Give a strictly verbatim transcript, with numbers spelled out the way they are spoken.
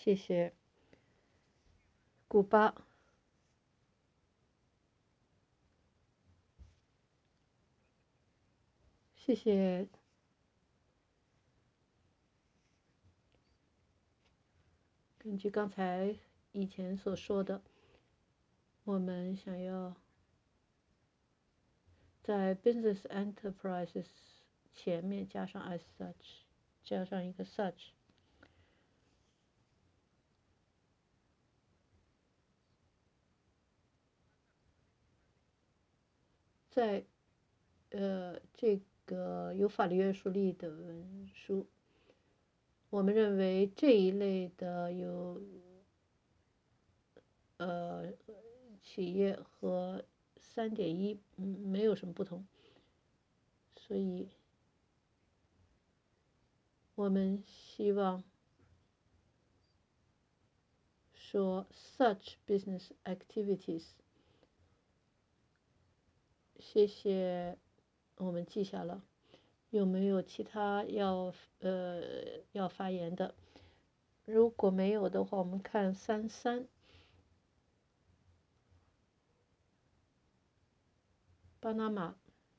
谢谢。古巴，谢谢。根据刚才以前所说的，我们想要在 business enterprises 前面加上 as such，加上一个 such。在呃这个有法律约束力的文书，我们认为这一类的有呃企业和三点一嗯没有什么不同，所以我们希望说 such business activities。谢谢，我们记下了。有没有其他要呃要发言的？如果没有的话，我们看三三。巴拿马